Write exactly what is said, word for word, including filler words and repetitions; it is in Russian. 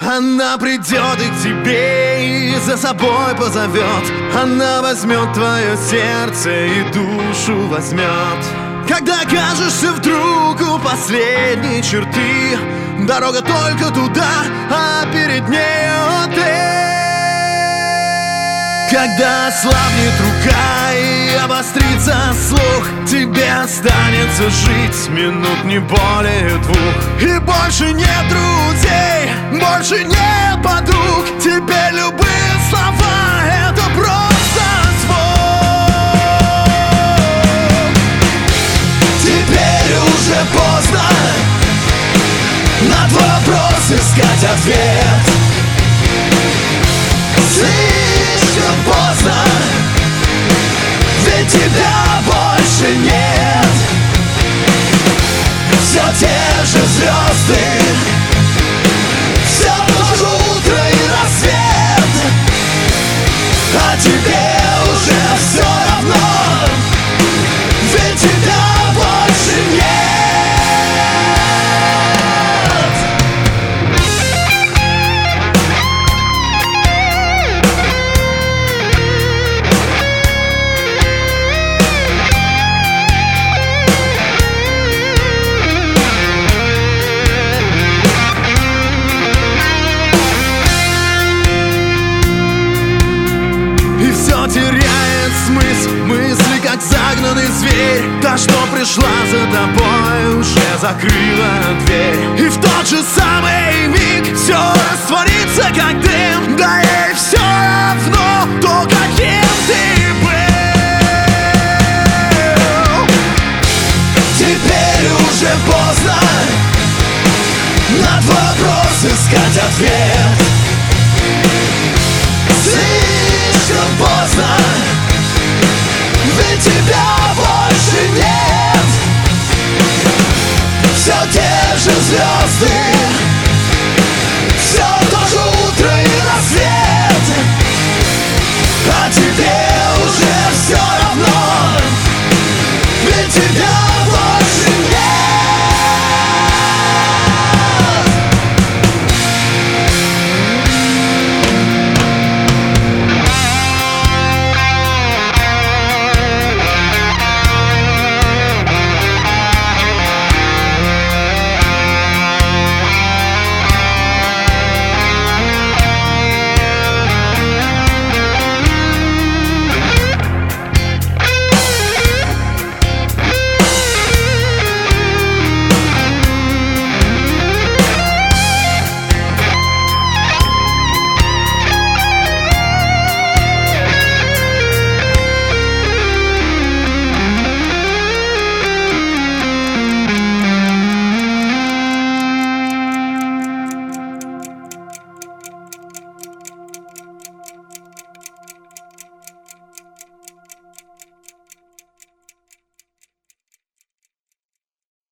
Она придет и к тебе, и за собой позовет. Она возьмет твое сердце и душу возьмет. Когда окажешься вдруг у последней черты, дорога только туда, а перед нею ты. Когда ослабнет рука и обострится слух, тебе останется жить минут не более двух. И больше нет друзей, больше нет подруг. Теперь любые слова — это просто звук. Теперь уже поздно на твой вопрос искать ответ. Слишком поздно, ведь тебя больше нет. Все те же звезды, все то же утро и рассвет, а тебе уже все равно, ведь тебя больше нет. Теряет смысл мысли, как загнанный зверь. Та, что пришла за тобой, уже закрыла дверь. И в тот же самый миг все растворится, как дым. Да ей все равно, то каким ты был. Теперь уже поздно на твой вопрос искать ответ. Слишком поздно, ведь тебя больше нет. Все те же звезды,